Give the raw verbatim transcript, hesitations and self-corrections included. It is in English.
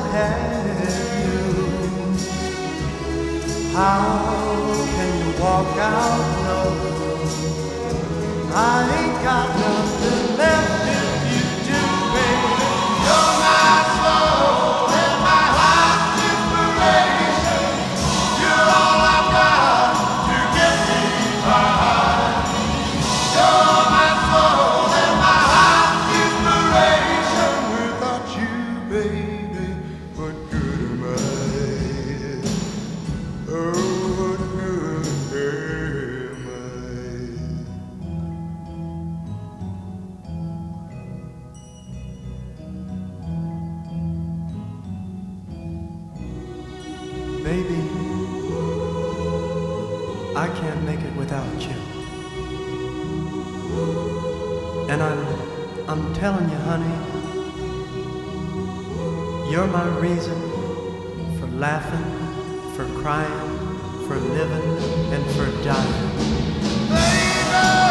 have you. How can you walk out? No, I ain't got nothing left if you do, baby. You're my soul and my heart's inspiration. You're all I've got to get me by. You're my soul and my heart's inspiration. Without you, baby, what good am I? Oh, what good am I? Baby, I can't make it without you. And I'm, I'm telling you, honey, you're my reason for laughing, for crying, for living, and for dying. Baby!